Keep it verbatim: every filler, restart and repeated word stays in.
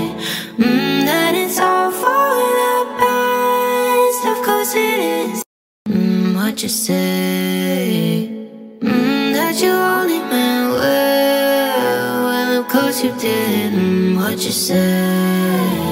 mm, that it's all for the best. Of course it is. Mm, what you say? Mm, that you only meant well. Well, of course you did. Mm, what you say?